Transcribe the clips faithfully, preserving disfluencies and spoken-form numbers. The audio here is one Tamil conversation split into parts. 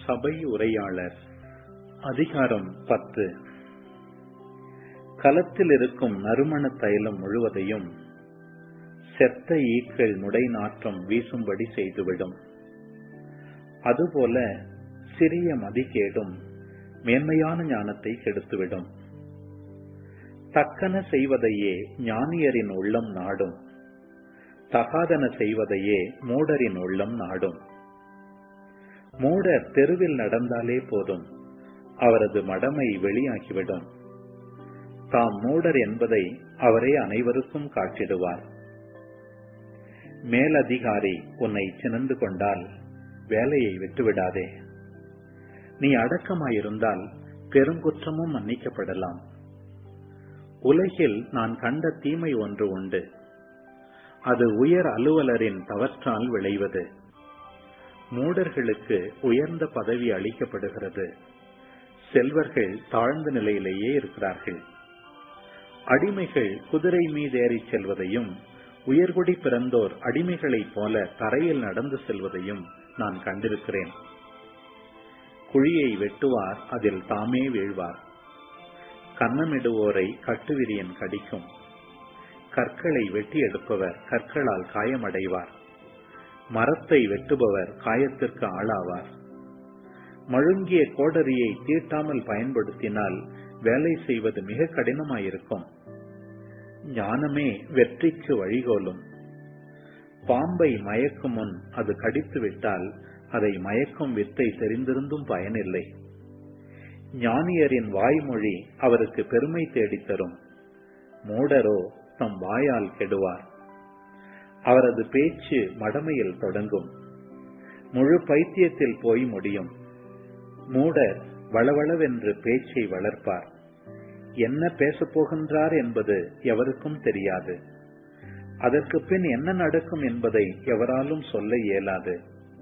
சபை உரையாளர் அதிகாரம் பத்து. களத்தில் இருக்கும் நறுமண தைலம் முழுவதையும் செத்த ஈக்கள் நுடை நாற்றம் வீசும்படி செய்துவிடும். அதுபோல சிறிய மதிகேடும் மேன்மையான ஞானத்தை கெடுத்துவிடும். தக்கன செய்வதையே ஞானியரின் உள்ளம் நாடும், தகாதன செய்வதையே மூடரின் உள்ளம் நாடும். மூடர் தெருவில் நடந்தாலே போதும், அவரது மடமை வெளியாகிவிடும். தாம் மூடர் என்பதை அவரே அனைவருக்கும் காட்டிடுவார். மேலதிகாரி உன்னை சினந்து கொண்டால் வேலையை விட்டுவிடாதே. நீ அடக்கமாயிருந்தால் பெருங்குற்றமும் மன்னிக்கப்படலாம். உலகில் நான் கண்ட தீமை ஒன்று உண்டு. அது உயர் அலுவலரின் தவற்றால் விளைவது. மூடர்களுக்கு உயர்ந்த பதவி அளிக்கப்படுகிறது. செல்வர்கள் தாழ்ந்த நிலையிலேயே இருக்கிறார்கள். அடிமைகள் குதிரை மீதேறி செல்வதையும் உயர்குடி பிறந்தோர் அடிமைகளைப் போல தரையில் நடந்து செல்வதையும் நான் கண்டிருக்கிறேன். குழியை வெட்டுவார், அதில் தாமே வீழ்வார். கன்னமிடுவோரை கட்டுவிரியன் கடிக்கும். கற்களை வெட்டி எடுப்பவர் கற்களால் காயமடைவார். மரத்தை வெட்டுபவர் காயத்திற்கு ஆளாவார். மழுங்கிய கோடரியை தீட்டாமல் பயன்படுத்தினால் வேலை செய்வது மிக கடினமாயிருக்கும். ஞானமே வெற்றிக்கு வழிகோலும். பாம்பை மயக்கும் முன் அது கடித்து விட்டால் அதை மயக்கும் வித்தை தெரிந்திருந்தும் பயனில்லை. ஞானியரின் வாய்மொழி அவருக்கு பெருமை தேடித்தரும். மூடரோ தம் வாயால் கெடுவார். அவரது பேச்சு மடமையில் தொடங்கும், முழு பைத்தியத்தில் போய் முடியும். மூடர் வளவளவென்று பேச்சை வளர்ப்பார். என்ன பேசப் போகின்றார் என்பது எவருக்கும் தெரியாது. அதற்கு பின் என்ன நடக்கும் என்பதை எவராலும் சொல்ல இயலாது.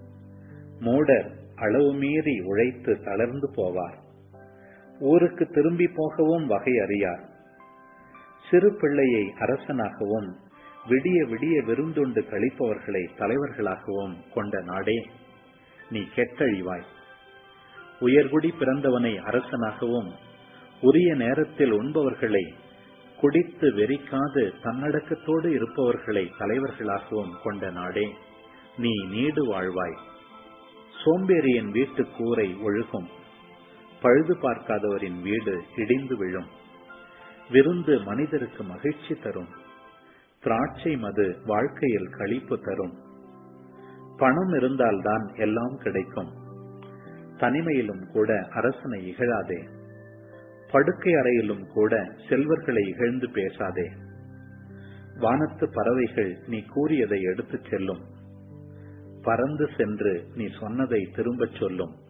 மூடர் அளவு மீறி உழைத்து தளர்ந்து போவார். ஊருக்கு திரும்பி போகவும் வகை அறியார். சிறு பிள்ளையை அரசனாகவும் விடிய விடிய விருந்துண்டு கழிப்பவர்களை தலைவர்களாகவும் கொண்ட நாடே, நீ கெட்டழிவாய். உயர்குடி பிறந்தவனை அரசனாகவும் உரிய நேரத்தில் உண்பவர்களை, குடித்து வெறிக்காது தன்னடக்கத்தோடு இருப்பவர்களை தலைவர்களாகவும் கொண்ட நாடே, நீ நீடு வாழ்வாய். சோம்பேறியின் வீட்டு கூரை ஒழுகும், பழுது பார்க்காதவரின் வீடு இடிந்து விழும். விருந்து மனிதருக்கு மகிழ்ச்சி தரும். திராட்சை மது வாழ்க்கையில் களிப்பு தரும். பணம் இருந்தால்தான் எல்லாம் கிடைக்கும். தனிமையிலும் கூட அரசனை இகழாதே. படுக்கை அறையிலும் கூட செல்வர்களை இகழ்ந்து பேசாதே. வானத்து பறவைகள் நீ கூறியதை எடுத்துச் செல்லும். பறந்து சென்று நீ சொன்னதை திரும்பச் சொல்லும்.